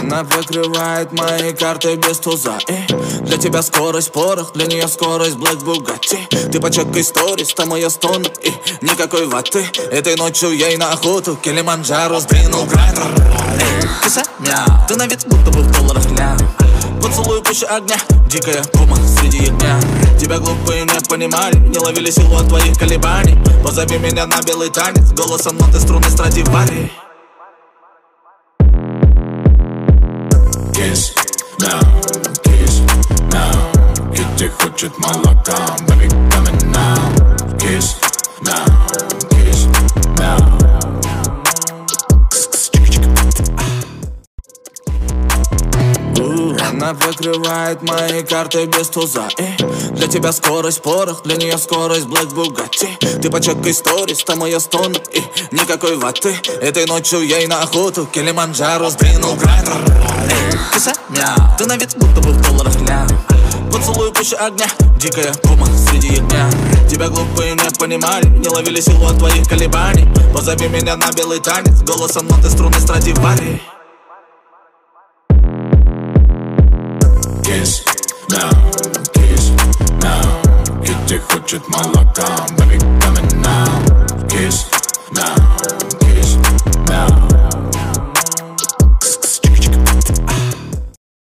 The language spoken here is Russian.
Она прикрывает мои карты без туза. Для тебя скорость порох, для нее скорость Black Bugatti. Ты почекай сторис, там ее стонут и никакой ваты. Этой ночью ей на охоту Килиманджаро сдвинул градус. Киса, мяу, ты на вид будто бы в долларах ля. Поцелуй пуще огня, дикая пума среди ягня. Тебя глупые не понимали, не ловили силу от твоих колебаний. Позови меня на белый танец, голосом ноты струны Страдивари. Kiss now, Kitty хочет молока, baby coming now. Kiss now. Она прикрывает мои карты без туза. Для тебя скорость порох, для нее скорость Black Bugatti. Ты почекай сторис, там ее стонут и никакой ваты. Этой ночью ей на охоту Килиманджаро сдвинул градус. Киса, мяу, ты на вид будто бы в долларах ля. Поцелуй пуще огня, дикая пума среди ягня. Тебя глупые не понимали, не ловили силу от твоих колебаний. Позови меня на белый танец, голосом ноты струны Страдивари. Kiss now, Kitty хочет молока, baby coming now. Kiss now.